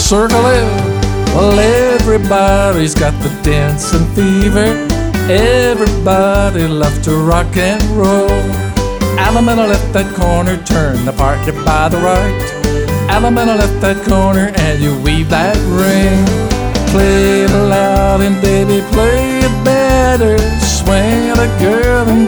circle it. Well, everybody's got the dancing fever. Everybody loves to rock and roll. Alameda left that corner, turn the party by the right. Alameda left that corner and you weave that ring. Play it loud and baby play it better. Swing the girl and